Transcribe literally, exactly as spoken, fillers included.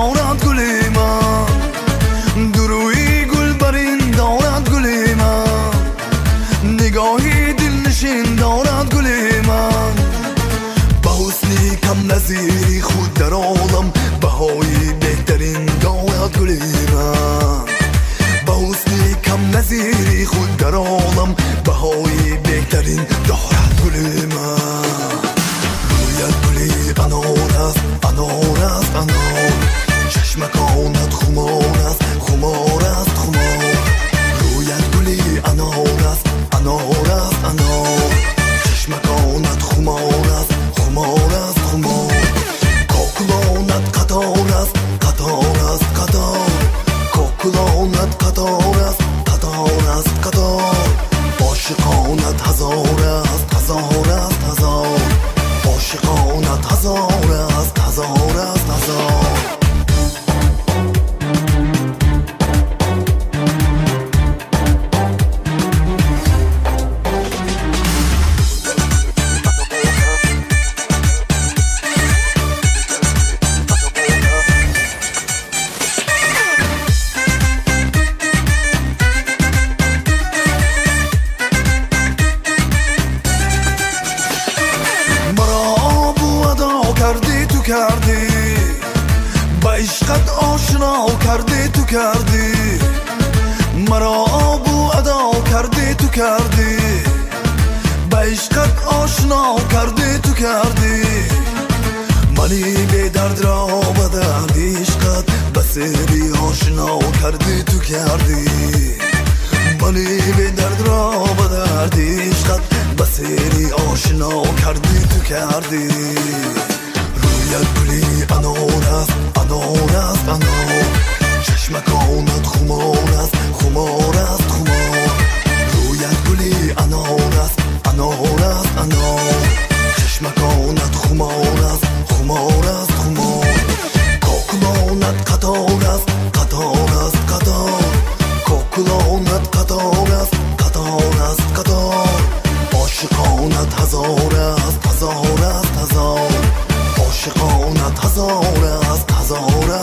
دارد گل من، دروی گل برین دارد گل من، نگاهی دل نشین دارد گل من. به حسنی کم نظیری خود در عالم بهای بهترین دارد گل من. به حسنی کم نظیری خود در عالم بهای بهترین دارد گل من. رویت گلی انار است، انار است انار، چشمکانت خمار است، خمار است خمار. رویت گلی انار است، انار است انار، چشمکانت خمار است، خمار است خمار. کوکلانت قطار است، قطار است قطار، کوکلانت قطار است، قطار است قطار. عاشقانت هزار است، هزار است هزار، عاشقانت هزار است، هزار است هزار. کردی تو کردی با عشقت آشنا کردی تو کردی، مرا آب و ادا کردی تو کردی، با عشقت آشنا کردی تو کردی. منی به درد را با درد عشقت بسیاری آشنا کردی تو کردی. منی به درد را با درد عشقت بسیاری آشنا کردی تو کردی. رویت گلی انار است، انار است انار، چشمکانت خمار است، خمار است خمار. رویت گلی انار است، انار است انار، چشمکانت خمار است، خمار است خمار. کوکلانت قطار است، قطار است قطار، کوکلانت قطار است، قطار است قطار. عاشقانت هزار است، هزار است هزار، عاشقانت هزار است، هزار